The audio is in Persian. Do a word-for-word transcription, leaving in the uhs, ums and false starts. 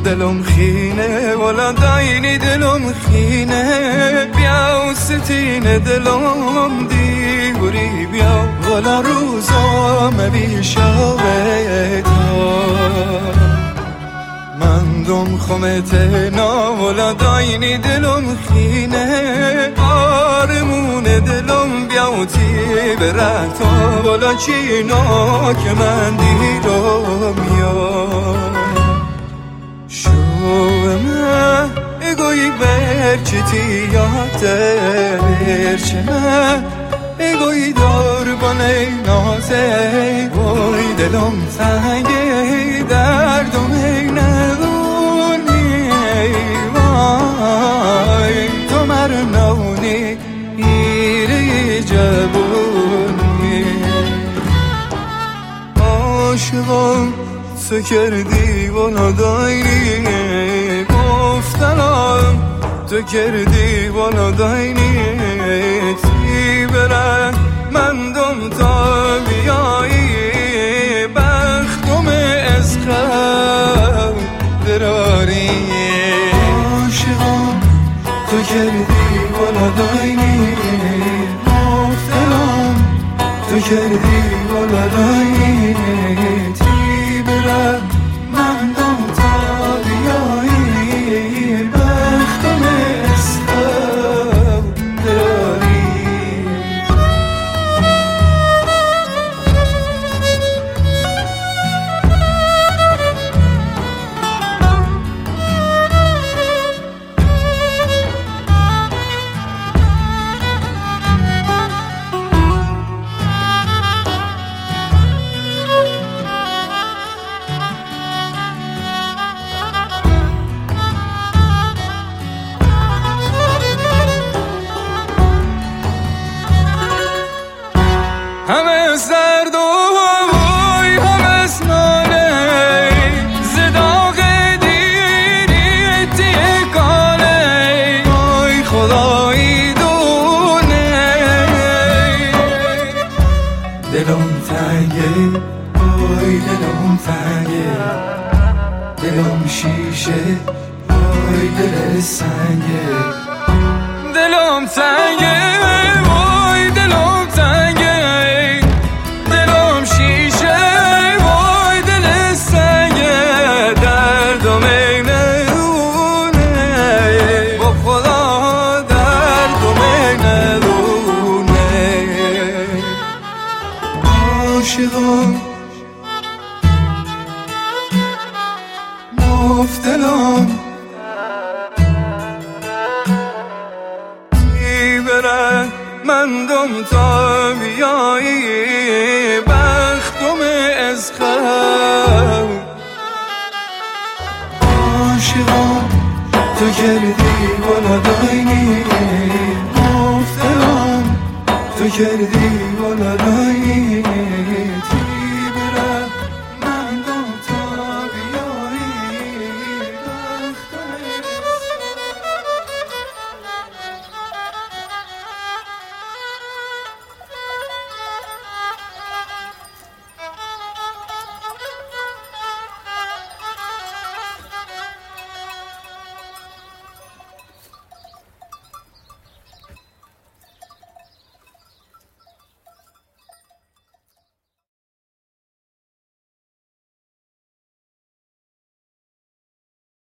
دلم خینه والا داینی دلم خینه بیا و ستین دلم دیوری بیا والا روزام بیشاوه تا من دم خمت نا والا داینی دلم خینه آرمون دلم بیاوتی بره تا والا چینا که من دیرم یا شومه اگوی برچتی یاده برچمه اگوی دار بانه نازه وای دلم تنگه دردم ای ندونی وای تو مرنونی ایری جبونی عاشقم تو کردی والا داینی گفتنم تو کردی والا داینی تی بره من دم تا بیایی بختم از خم دراری عاشقم تو کردی والا داینی گفتنم تو کردی والا داینی تی بره من دم تا بیایی بختم از خم دراری همه زرد و وای همه سناله زداغ دیری تیکاله وای خدایی دونه دلم تنگه وای دلم تنگه دلم شیشه وای دل سنگه دلم تنگه وای دلم تنگه عاشقم مفتلم میبره من دم تا بیایی بختم از خم عاشقم تو کردی والا داینی مفتلم تو کردی والا داینی